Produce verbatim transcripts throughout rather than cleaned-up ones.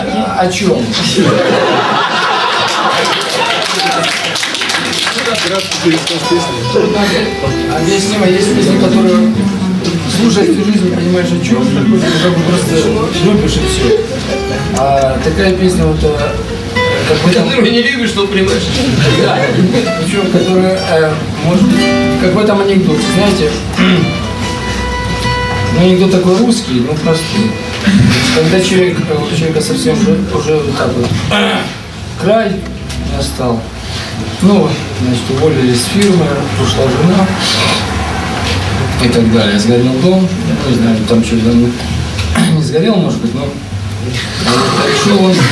о чем? Объяснимо, есть песни, которые слушаешь всю жизнь, не понимаешь о чем, как бы просто любишь и все. А такая песня вот, которую не любишь, но понимаешь. Да, причем, которая, э, может быть, как в этом анекдоте, знаете, ну анекдот такой русский, но простой. Когда человек, у человека совсем уже, уже вот так вот край настал, ну, значит, уволили с фирмы, ушла жена и так далее. Сгорел дом, ну, не знаю, там что-то не сгорел, может быть, но решил он...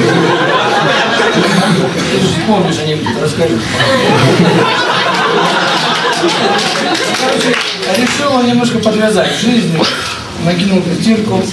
Ты же помнишь, анекдот, расскажи. Короче, решил он немножко подвязать жизнь, накинул петельку,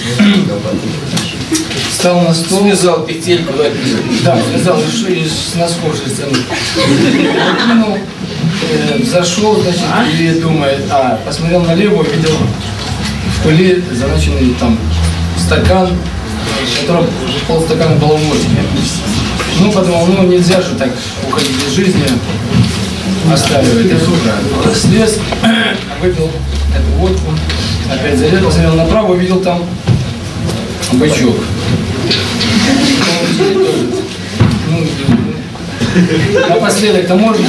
встал на стол. Связал петельку, да, связал из носков шерстяных. Накинул, э, зашел, значит, и думает, а, посмотрел налево, видел в пыли замоченный там стакан, в котором полстакана было водки. Ну, подумал, ну нельзя же так уходить из жизни, оставив это утро. Слез, выпил эту водку, опять залез, посмотрел направо, увидел там бычок. Ну, напоследок-то можно.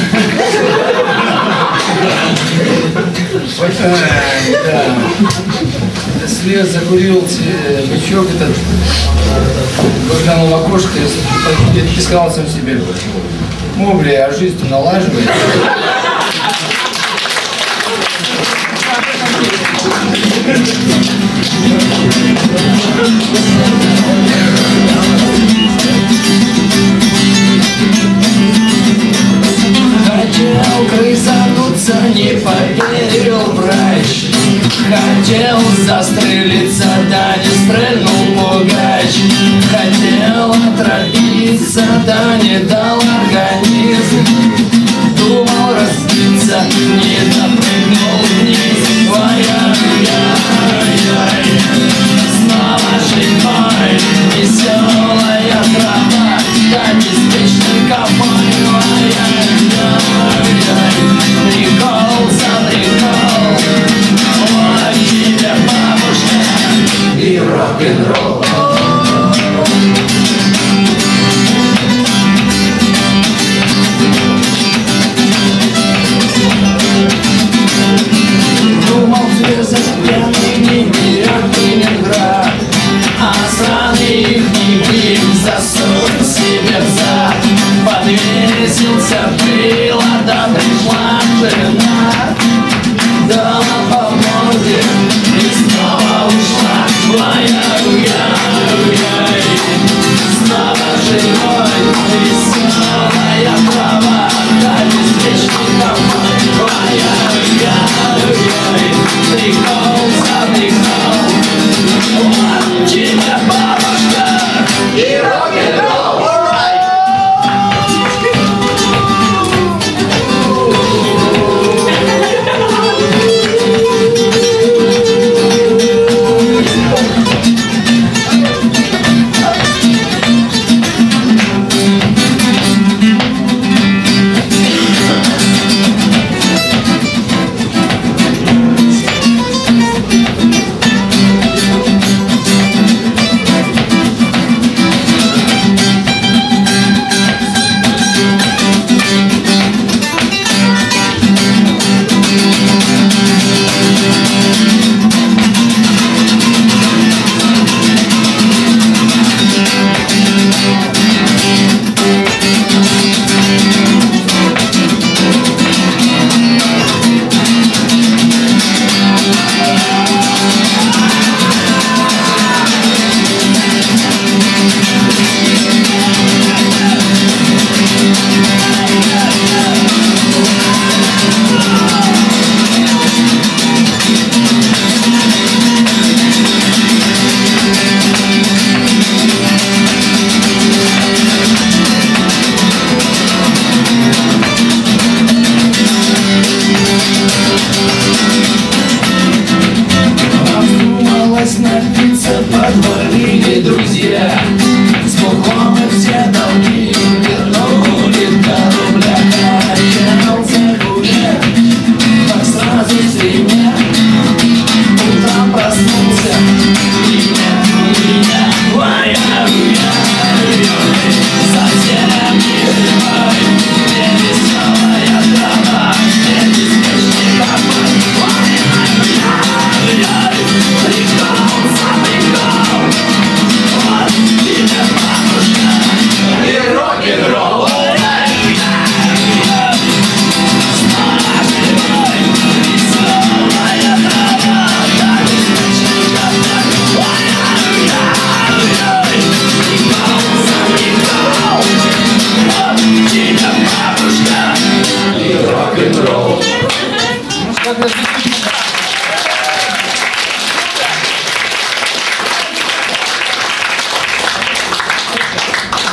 Да. Слез, закурил бычок этот, глянул в окошко и сказал сам себе: о, бля, а жизнь-то налаживает. Хотел крысануться, не поверил врач. Хотел застрелиться, да не стрельнул пугач. Хотел отравиться, да не дал организм. Думал разбиться, не допрыгнул вниз. Ой-ой-ой, снова живой, веселая трава, да беспечный ковбой. Ой-ой-ой, прикол за прикол, вот тебе бабушка и рок-н-ролл. Думал, звездный пьяный Нью-Йорк, Ленинград, а сраный их дневник засунул себе в зад. Подвесился, пила, да пришла жена, дала по морде и снова ушла. Ой-ой-ой, снова живой, веселая трава, да беспечный ковбой. Ой-ой-ой, прикол за прикол, вот тебе бабушка и рок-н-ролл. Alright!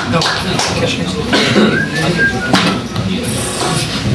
Давай.